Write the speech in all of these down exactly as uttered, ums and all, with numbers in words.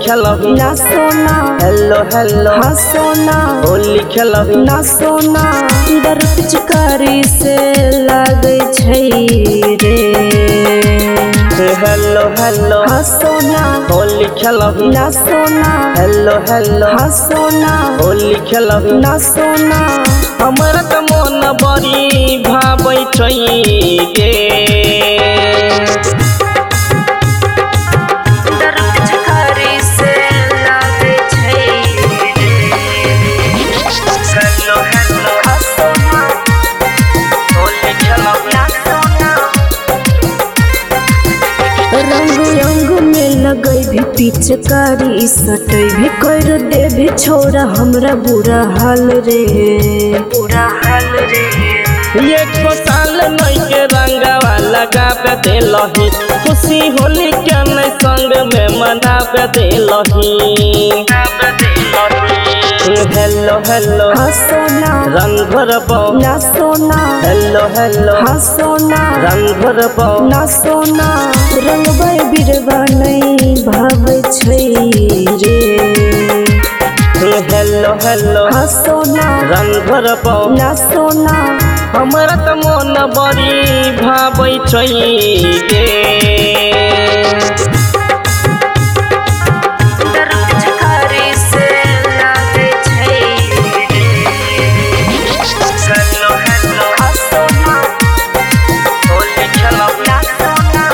खेलबी ना सोना hello hello हाँ सोना होली खेलबी ना सोना डर पिचकारी से लागे छै रे हेलो हेलो हाँ सोना होली खेलबी ना सोना हेलो हेलो हाँ सोना होली खेलबी ना सोना हमरा त मन बड़ी भाबै छै गे डर पिचकारी से लागे छै हेलो हेलो हाँ सोना होली खेलबी ना सोना रंग रंग में लगै भी पिचकारी सटै भी कर दे भी छोरा हमरा बुरा हाल रे बुरा हाल रे एक साल नई के रंगवा लगावे देलही खुशी होली के नै संग में मनावे देलही हेलो हेलो हाँ सोना रंग भरबो ना सोना हेलो हेलो हाँ सोना रंग भरबो ना सोना रंगबै बिरवा नहीं भावे छै रे हेलो हेलो हाँ सोना रंग भरबो ना सोना हमरा त मन बड़ी भाबै छै गे डर पिचकारी से लागे छै हेलो हेलो हाँ सोना होली खेलबी ना सोना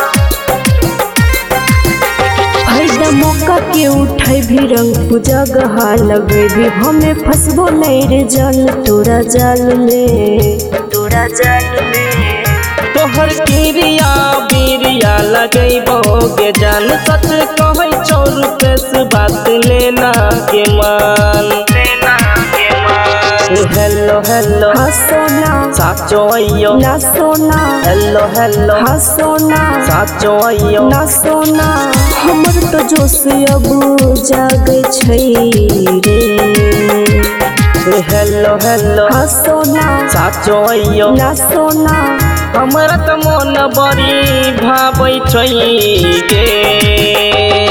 फायदा मौका के उठाई भी रंग पूजा गहा लगे भी हमें फंसबो नहीं रे जान तोरा जाल में तोरा जाल में तोहर किरिया बीरिया लगैबो गे जान सच कहै छौ रुपे से बात लेना के मान लेना के मान हेलो हेलो हाँ सोना साचो अइयो ना सोना हेलो हेलो हाँ सोना साचो अइयो ना सोना हमर तो जोश अब जागे छै रे हेलो हेलो हाँ सोना साचो अइयो ना सोना हमरा त मन बड़ी भाबै छै गे